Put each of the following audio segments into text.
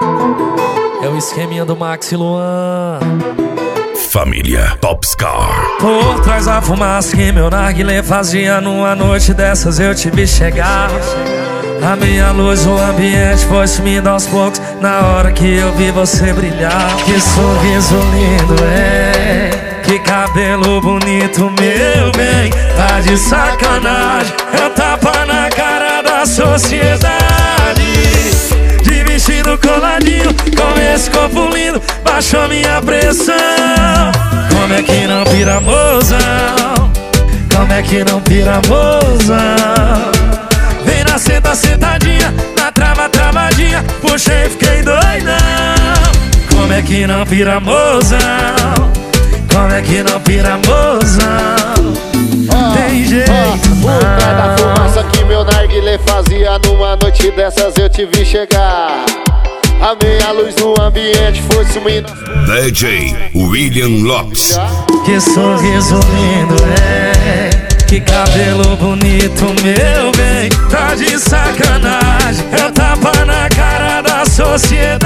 É o esqueminha do Max e Luan. Família Popstar. Por trás da fumaça que meu narguilé fazia, numa noite dessas eu te vi chegar. A minha luz, o ambiente foi sumindo aos poucos na hora que eu vi você brilhar. Que sorriso lindo, que cabelo bonito, meu bem. Tá de sacanagem, é um tapa na cara da sociedade. De vestido coladinho, com esse corpo lindo, baixou minha pressão. Como é que não pira, mozão? Como é que não pira, mozão? Vem na senta, sentadinha, na trava, travadinha, puxei e fiquei doidão. Como é que não pira, mozão? Como é que não pira, mozão? Tem jeito não. Por trás da fumaça que meu narguilé fazia, numa noite dessas eu te vi chegar. A meia luz no ambiente foi sumindo. DJ William Lopes. Que sorriso lindo, que cabelo bonito, meu bem. Tá de sacanagem, é um tapa na cara da sociedade.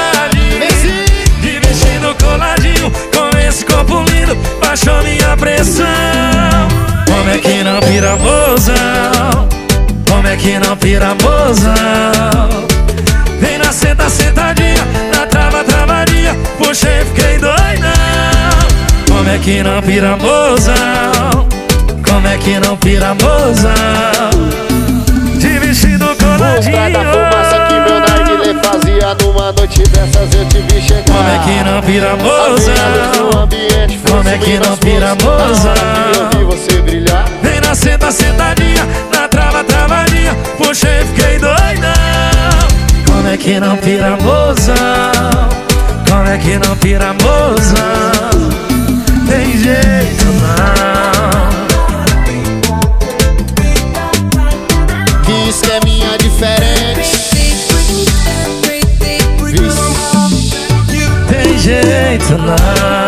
De vestido coladinho, com esse corpo lindo, baixou minha pressão. Como é que não pira, mozão? Como é que não pira, mozão? Vem na senta, sentadinha, na trava, travadinha, puxei e fiquei doidão. Como é que não pira, mozão? Como é que não pira, mozão? De vestido coladinho. Por trás da fumaça que meu narguilé fazia, numa noite dessas eu te vi chegar. Como é que não pira, mozão? Como é que não pira, mozão? Eu vi você brilhar. Vem na senta, sentadinha, na trava, travadinha, puxei e fiquei doidão. Como é que não pira, mozão? Como é que não pira, mozão? Tem jeito não. Que esqueminha diferente. Tem jeito não.